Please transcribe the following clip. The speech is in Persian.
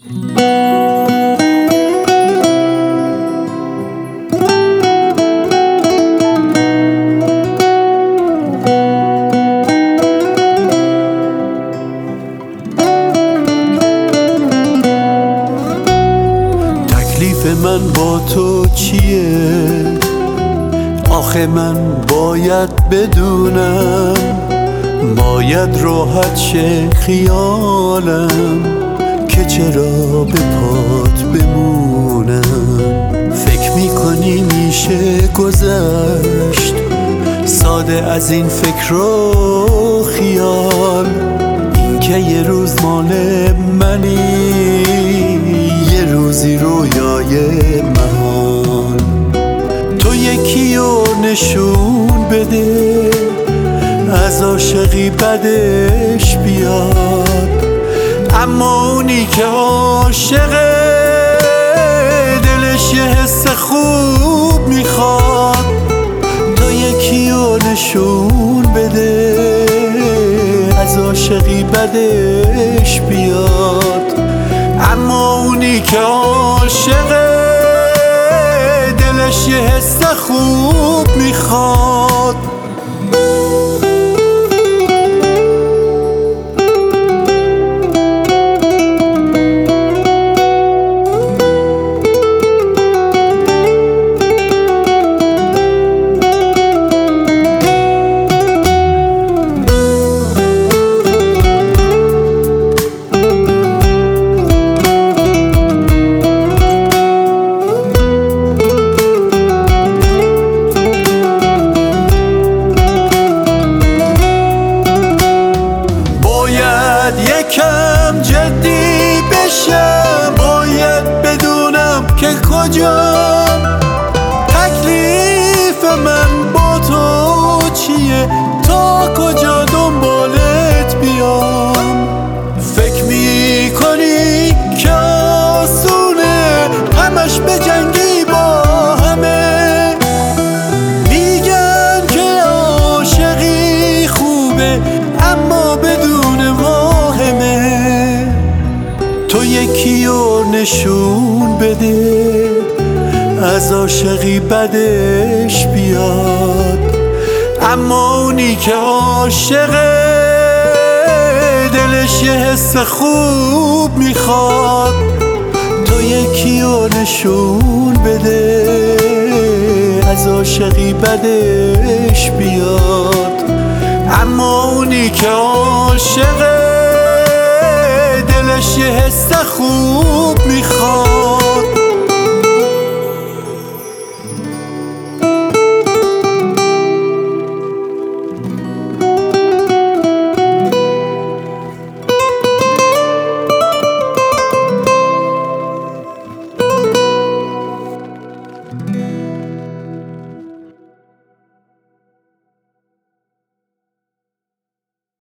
تکلیف من با تو چیه؟ آخه من باید بدونم، باید راحت شه خیالم که چرا به پات بمونم. فکر میکنی میشه گذشت ساده از این فکر و خیال؟ این که یه روز مال منی، یه روزی رویای محال. تو یکی رو نشون بده از عاشقی بدش بیاد، اما اونی که عاشقه دلش یه حس خوب میخواد. تو یکی رو نشون بده از عاشقی بدش بیاد، اما اونی که عاشقه دلش یه حس خوب میخواد. یکم جدی بشم، باید بدونم که کجام. تکلیف من با تو چیه؟ تا کجا دنبالت بیام؟ فکر میکنی که آسونه همش بجنگی با همه؟ میگن که عاشقی خوبه اما بدون واهمه. تو یکی رو نشون بده از عاشقی بدش بیاد، اما اونی که عاشقه دلش یه حس خوب میخواد. تو یکی رو نشون بده از عاشقی بدش بیاد، اما اونی که عاشقه دلش یه حس خوب میخواد.